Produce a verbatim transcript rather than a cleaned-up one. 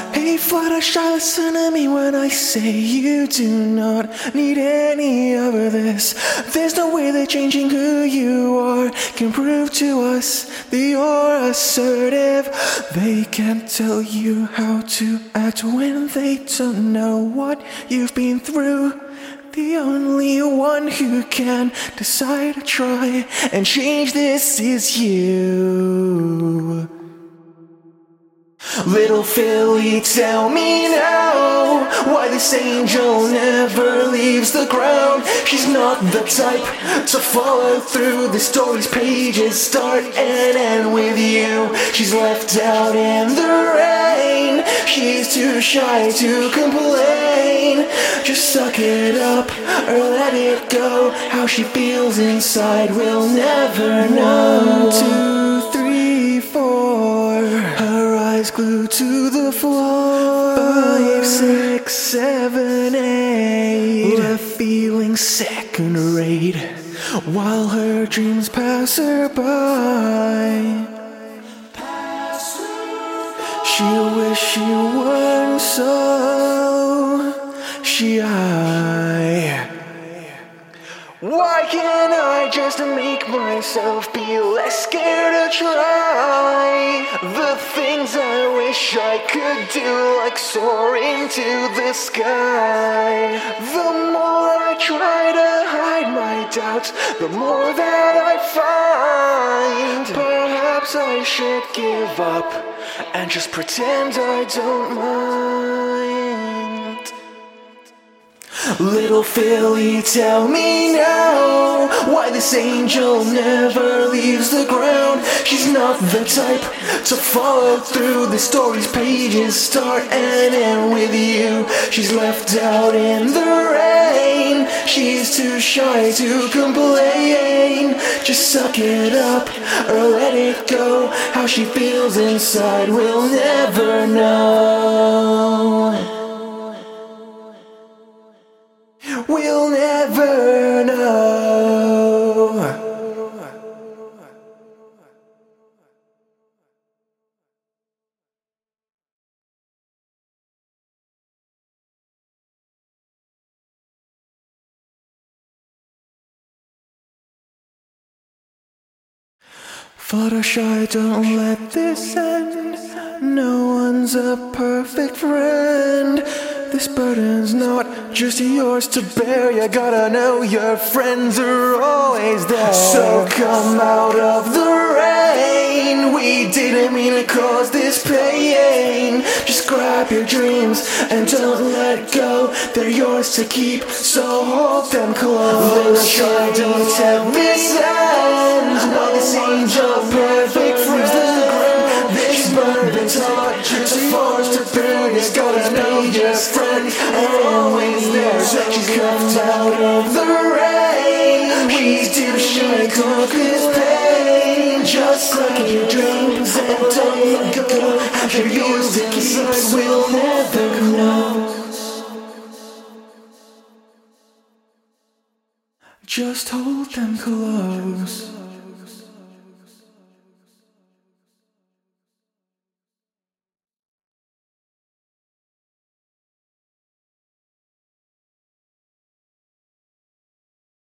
Hey Fluttershy, listen to me when I say you do not need any of this. There's no way that changing who you are can prove to us that you're assertive. They can't tell you how to act when they don't know what you've been through. The only one who can decide to try and change this is you. Little Philly, tell me now why this angel never leaves the ground. She's not the type to follow through. The story's pages start and end with you. She's left out in the rain. She's too shy to complain. Just suck it up or let it go. How she feels inside we'll never know. One, two, three, four. Her eyes glued to the floor. Five, six, seven, eight. Left feeling second rate while her dreams pass her by. She wish she weren't so shy. Why can't I just make myself be less scared to try the things I wish I could do, like soar into the sky? The more I try to hide my doubts, the more that I find. Perhaps I should give up and just pretend I don't mind. Little Philly, tell me now why this angel never leaves the ground. She's not the type to follow through. The story's pages start and end with you. She's left out in the rain. She's too shy to complain. Just suck it up or let it go. How she feels inside we'll never know. We'll never know. Fluttershy, don't let this end. No one's a perfect friend. This burden's not just yours to bear. You gotta know your friends are always there. So come out of the rain. We didn't mean to cause this pain. Just grab your dreams and don't let go. They're yours to keep, so hold them close. Fluttershy, don't tell me ends. Why this angel perfect friend? This burden's not just yours to bear. You gotta know your friend are always there. She's left out of the rain. She's too shy to conquer this pain. Just like your dreams and don't let go. How she feels inside we'll never know. Just hold them close.